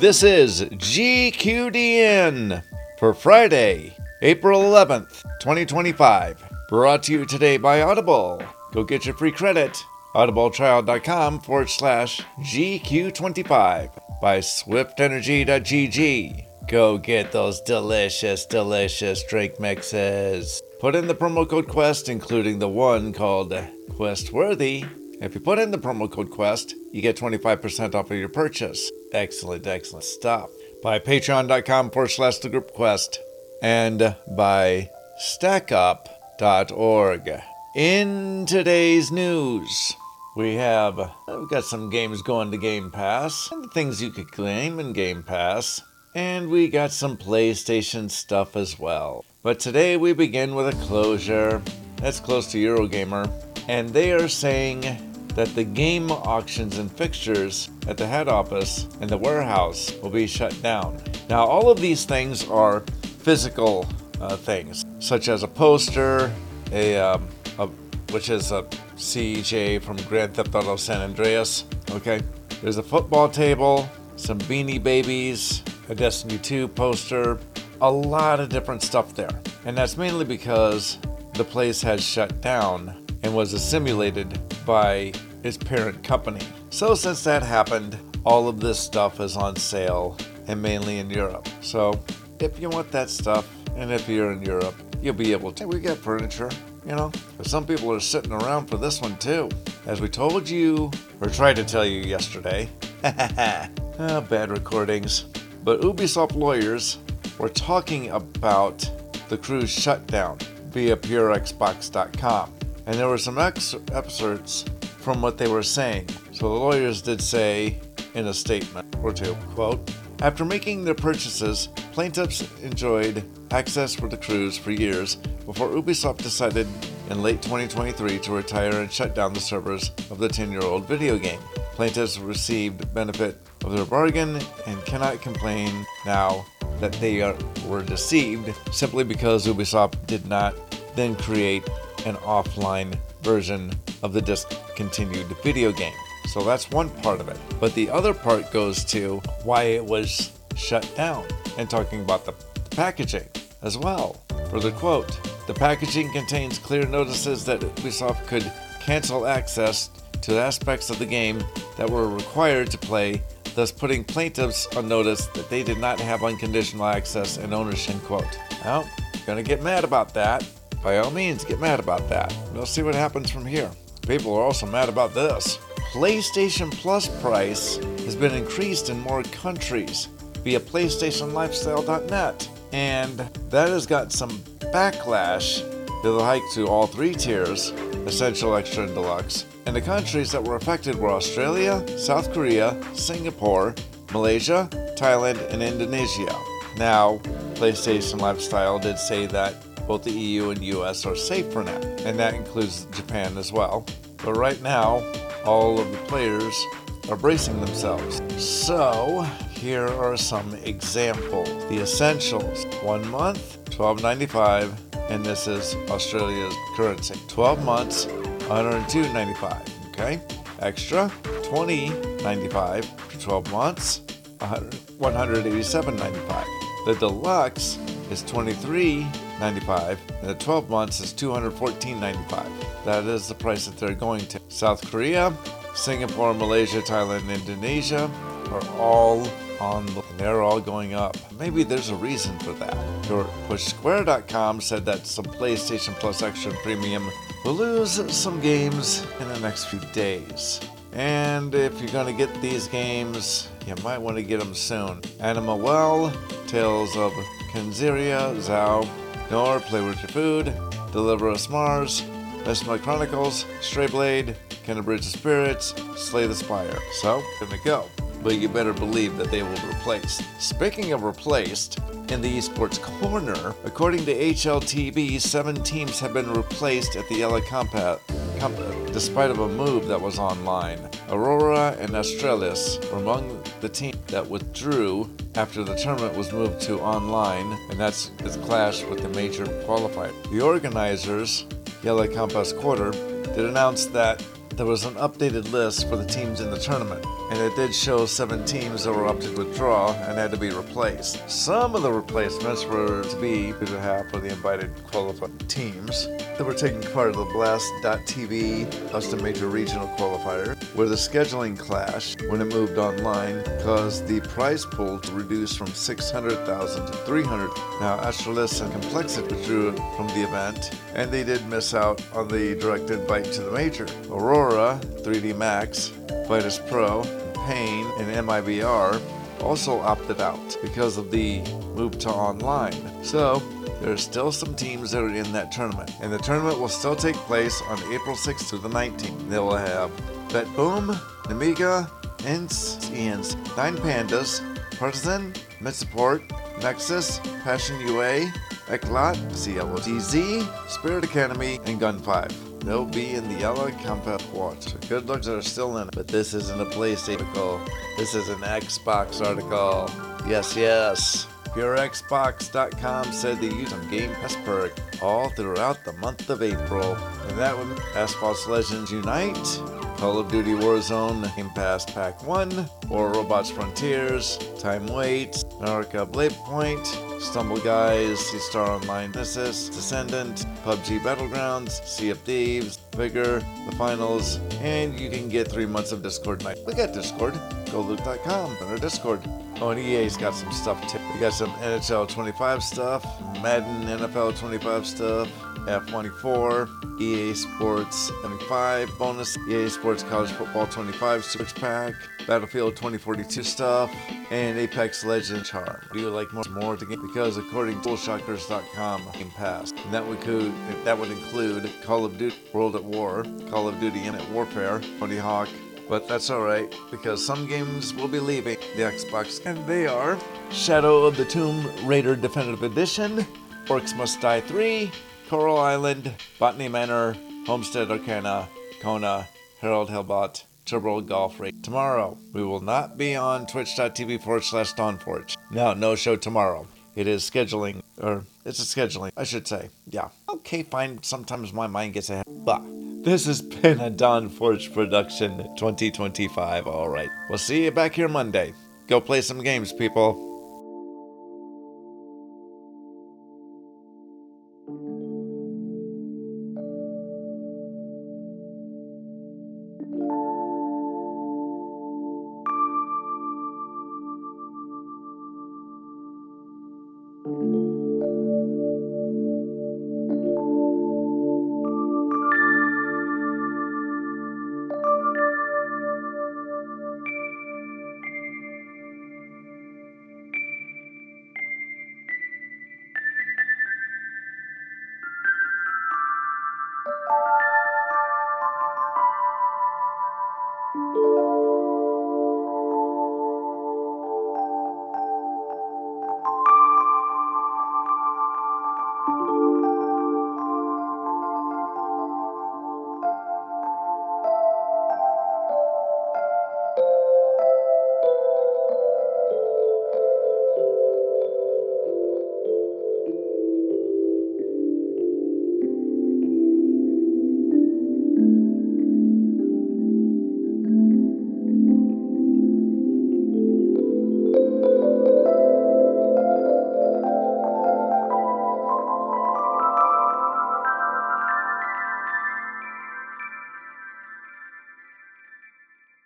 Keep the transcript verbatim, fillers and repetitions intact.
This is G Q D N for Friday, April eleventh, twenty twenty-five. Brought to you today by Audible. Go get your free credit. audibletrial.com forward slash GQ25 by swiftenergy.gg. Go get those delicious, delicious drink mixes. Put in the promo code QUEST, including the one called QuestWorthy. If you put in the promo code QUEST, you get twenty-five percent off of your purchase. Excellent, excellent stuff. By patreon.com forward slash the group quest. And by stackup dot org. In today's news, we have we've got some games going to Game Pass, and things you could claim in Game Pass. And we got some PlayStation stuff as well. But today we begin with a closure that's close to Eurogamer. And they are saying that the game auctions and fixtures at the head office and the warehouse will be shut down. Now, all of these things are physical uh, things, such as a poster, a, um, a which is a C J from Grand Theft Auto San Andreas. Okay, there's a football table, some Beanie Babies, a Destiny two poster, a lot of different stuff there. And that's mainly because the place has shut down and was assimilated by its parent company. So since that happened, all of this stuff is on sale, and mainly in Europe. So if you want that stuff, and if you're in Europe, you'll be able to. We got furniture, you know, but some people are sitting around for this one too. As we told you, or tried to tell you yesterday, oh, bad recordings, but Ubisoft lawyers were talking about the cruise shutdown via pure x box dot com. And there were some ex- excerpts from what they were saying. So the lawyers did say in a statement or two, quote, "After making their purchases, plaintiffs enjoyed access for the cruise for years before Ubisoft decided in late twenty twenty-three to retire and shut down the servers of the ten-year-old video game. Plaintiffs received benefit of their bargain and cannot complain now that they are, were deceived simply because Ubisoft did not then create an offline version of the discontinued video game." So that's one part of it. But the other part goes to why it was shut down, and talking about the packaging as well. For the quote, "The packaging contains clear notices that Ubisoft could cancel access to aspects of the game that were required to play, thus putting plaintiffs on notice that they did not have unconditional access and ownership," quote. Well, gonna get mad about that. By all means, get mad about that. We'll see what happens from here. People are also mad about this. PlayStation Plus price has been increased in more countries via PlayStation Lifestyle dot net. And that has got some backlash to the hike to all three tiers, Essential, Extra, and Deluxe. And the countries that were affected were Australia, South Korea, Singapore, Malaysia, Thailand, and Indonesia. Now, PlayStation Lifestyle did say that both the E U and U S are safe for now, and that includes Japan as well. But right now, all of the players are bracing themselves. So, here are some examples. The Essentials, one month, twelve ninety-five, and this is Australia's currency. twelve months, one hundred two ninety-five, okay? Extra, twenty ninety-five for twelve months, one hundred eighty-seven ninety-five. The Deluxe is twenty-three ninety-five, and the twelve months is two hundred fourteen ninety-five. That is the price that they're going to. South Korea, Singapore, Malaysia, Thailand, and Indonesia are all on the, they're all going up. Maybe there's a reason for that. Push Square dot com said that some PlayStation Plus Extra and Premium will lose some games in the next few days. And if you're going to get these games, you might want to get them soon. Anima Well, Tales of Kenziria, Zao, Nor, Play With Your Food, Deliver Us Mars, Vesma Chronicles, Stray Blade, Kena Bridge of Spirits, Slay the Spire. So, gonna go. But you better believe that they will replace. Speaking of replaced, in the esports corner, according to H L T V, seven teams have been replaced at the L A Compat, Compat despite of a move that was online. Aurora and Astralis were among the teams that withdrew after the tournament was moved to online, and that's its clash with the major qualifier. The organizers, Yellow Compass Quarter, did announce that there was an updated list for the teams in the tournament, and it did show seven teams that were opted to withdraw and had to be replaced. Some of the replacements were to be due to half of the invited qualified teams that were taking part of the Blast dot T V custom major regional qualifier, where the scheduling clashed when it moved online caused the prize pool to reduce from six hundred thousand to three hundred. Now, Astralis and Complexity withdrew from the event, and they did miss out on the direct invite to the major. Aurora, three D Max, Vitus Pro, Pain, and M I B R also opted out because of the move to online. So, there are still some teams that are in that tournament, and the tournament will still take place on April sixth to the nineteenth. They will have Bet Boom, Namiga, Ints, Ians, Nine Pandas, Partisan, Midsupport, Nexus, Passion U A, Eclat, C L O T Z, Spirit Academy, and Gun five. They'll be in the yellow compact watch. Good looks are still in it, but this isn't a PlayStation article. This is an Xbox article. Yes, yes. Pure Xbox dot com said they use some Game Pass perk all throughout the month of April. And that would Asphalt Legends Unite, Call of Duty Warzone, Game Pass Pack one, War Robots Frontiers, Time Waits, Naraka Blade Point, Stumble Guys, Sea Star Online Nemesis, Descendant, P U B G Battlegrounds, Sea of Thieves, Vigor, The Finals, and you can get three months of Discord night. We got Discord. Go loot dot com on our Discord. Oh, and E A's got some stuff too. We got some N H L twenty-five stuff, Madden N F L twenty-five stuff, F twenty-four, E A Sports seventy-five bonus, E A Sports College Football twenty-five Super Pack, Battlefield twenty forty-two stuff, and Apex Legends Charm. Do you like more, more to game? Because according to Toolshockers dot com, Game Pass, and that would include that would include Call of Duty World at War, Call of Duty Infinite Warfare, Tony Hawk. But that's alright, because some games will be leaving the Xbox, and they are Shadow of the Tomb Raider Definitive Edition, Orcs Must Die three, Coral Island, Botany Manor, Homestead Arcana, Kona, Harold Hellbot, Turbo Golf Race. Tomorrow, we will not be on twitch dot t v forward slash Dawnforge. No, no show tomorrow. It is scheduling, or it's a scheduling, I should say. Yeah. Okay, fine. Sometimes my mind gets ahead. But this has been a Dawnforge production twenty twenty-five. All right. We'll see you back here Monday. Go play some games, people.